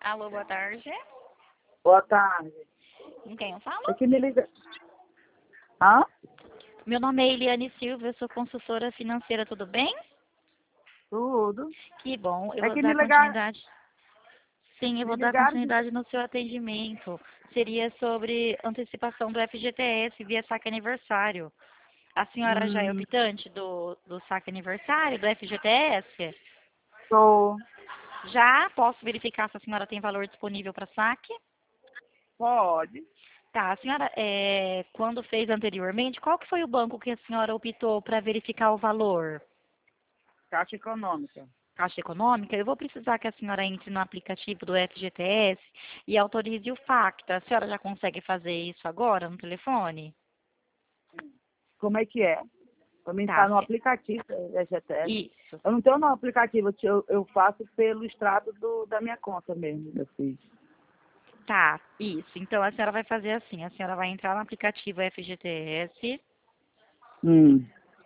Alô, boa tarde. Boa tarde. Com quem eu falo? É que me liga. Hã? Meu nome é Eliane Silva, eu sou consultora financeira, tudo bem? Tudo. Que bom, eu É vou que me dar ligaram. continuidade. Sim, eu Me vou dar ligaram. continuidade no seu atendimento. Seria sobre antecipação do FGTS via saque aniversário. A senhora já é Hum, optante do saque aniversário, do FGTS? Tô. Já posso verificar se a senhora tem valor disponível para saque? Pode. Tá, a senhora, quando fez anteriormente, qual que foi o banco que a senhora optou para verificar o valor? Caixa Econômica. Caixa Econômica? Eu vou precisar que a senhora entre no aplicativo do FGTS e autorize o FACTA. A senhora já consegue fazer isso agora no telefone? Como é que é? Para mim Tá, estar no aplicativo da GTS. isso. Eu não tenho no aplicativo, eu faço pelo extrato da minha conta mesmo, eu fiz. Tá, isso. Então a senhora vai fazer assim, a senhora vai entrar no aplicativo FGTS. Hum,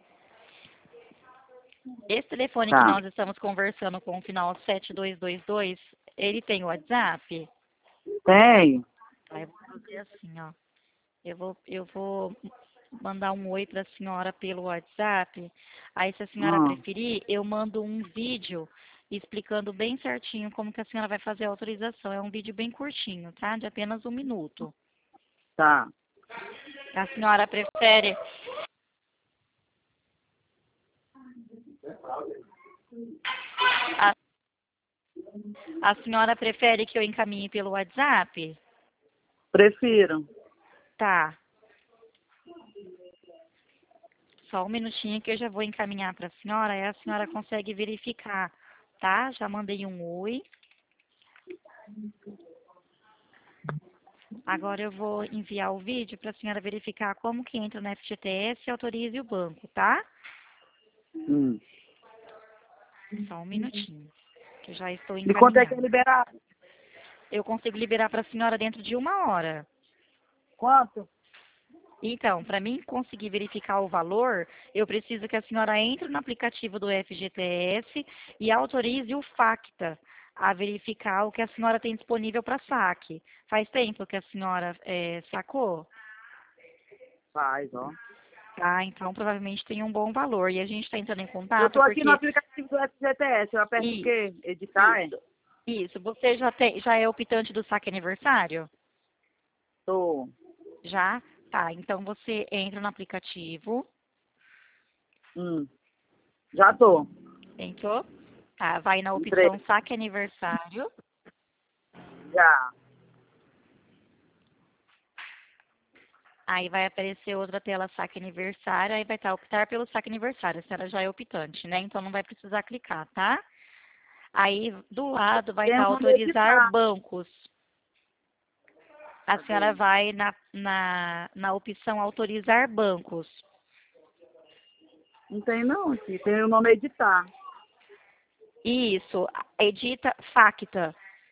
Esse telefone que tá. nós estamos conversando com o final 7222, ele tem o WhatsApp? Tenho. Tá, eu vou fazer assim, ó. Eu vou mandar um oi para a senhora pelo WhatsApp. Aí, se a senhora Hum, preferir, eu mando um vídeo explicando bem certinho como que a senhora vai fazer a autorização. É um vídeo bem curtinho, tá? De apenas 1 minuto. tá. A senhora prefere... A, a senhora prefere que eu encaminhe pelo WhatsApp? Prefiro. Tá. Só um minutinho que eu já vou encaminhar para a senhora, aí a senhora consegue verificar, tá? Já mandei um oi. Agora eu vou enviar o vídeo para a senhora verificar como que entra no FGTS e autorize o banco, tá? Hum. Só um minutinho, que eu já estou E quanto é que é encaminhando. liberado? Eu consigo liberar para a senhora dentro de 1 hora. Quanto? Então, para mim conseguir verificar o valor, eu preciso que a senhora entre no aplicativo do FGTS e autorize o FACTA a verificar o que a senhora tem disponível para saque. Faz tempo que a senhora sacou? Faz, ó. Tá, então provavelmente tem um bom valor. E a gente está entrando em Eu contato tô aqui no porque aplicativo do FGTS, eu aperto o isso, quê? Editar, é? isso, isso. Você já é optante do saque aniversário? Tô. Já? Tá, então você entra no aplicativo. Hum. Já tô. Entrou? Tá, vai na Entrei. opção saque aniversário. Já. Aí vai aparecer outra tela saque aniversário. Aí vai estar optar pelo saque aniversário. A senhora já é optante, né? Então não vai precisar clicar, tá? Aí do lado vai estar Tem no autorizar editar. bancos. A senhora Cadê? vai na opção autorizar bancos. Não tem não aqui. Tem o nome editar. Isso, edita FACTA.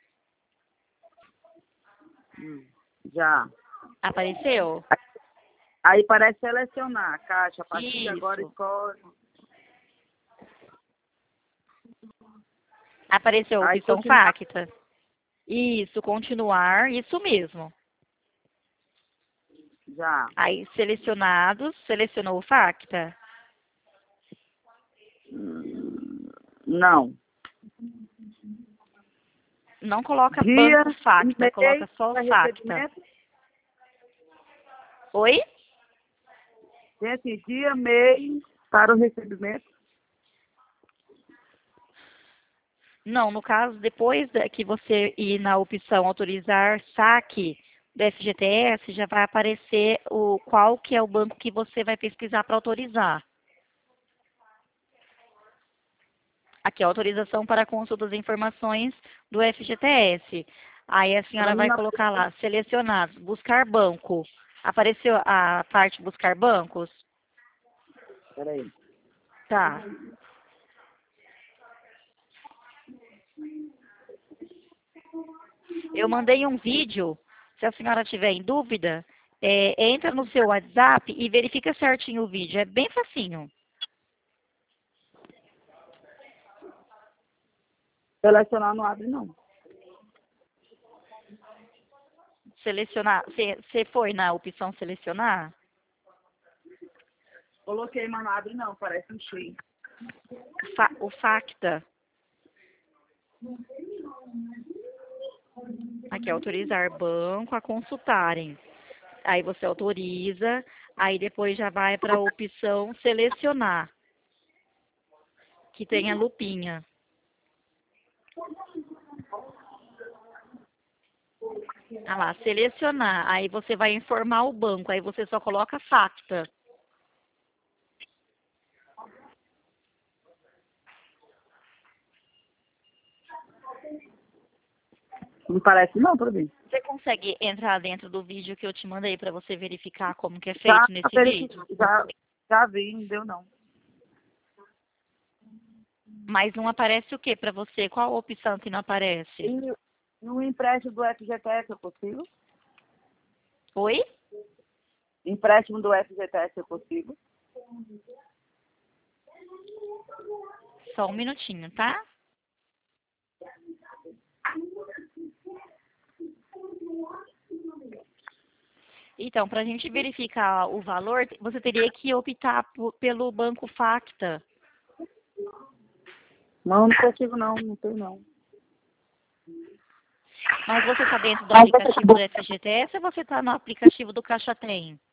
Já. Apareceu? Aí parece selecionar. Caixa, a partir de agora Isso. escolhe. Apareceu a Aí opção continuar. FACTA. Isso, continuar, isso mesmo. Já. Aí selecionados, selecionou o FACTA. Não. Não coloca Dia, banco FACTA, coloca mês só para FACTA. recebimento. Oi? Tem assim, dia, mês para o recebimento. Não, no caso, depois que você ir na opção autorizar saque do FGTS, já vai aparecer qual que é o banco que você vai pesquisar para autorizar. Aqui, autorização para consulta das informações do FGTS. Aí a Para senhora mim, vai na... colocar lá, selecionados, buscar banco. Apareceu a parte buscar bancos? Peraí. Tá. Eu mandei um vídeo, se a senhora tiver em dúvida, entra no seu WhatsApp e verifica certinho o vídeo. É bem facinho. Selecionar não abre, não. Selecionar. Você foi na opção selecionar? Coloquei, mas não abre não, parece um cheio. O Facta. Aqui, autorizar banco a consultarem. Aí você autoriza, aí depois já vai para a opção selecionar, que tem a lupinha. Ah lá, selecionar. Aí você vai informar o banco, aí você só coloca Facta. Não parece não pra mim. Você consegue entrar dentro do vídeo que eu te mandei para você verificar como que é Já, feito nesse vídeo? já vi, não deu não. Mas não aparece o que para você? Qual a opção que não aparece? E no empréstimo do FGTS é possível? Oi? Empréstimo do FGTS é possível? Só um minutinho, tá? Então, para a gente verificar o valor, você teria que optar pelo Banco Facta. Não, não consigo não, não tem não. Mas você está dentro do aplicativo do FGTS ou você está no aplicativo do Caixa Tem?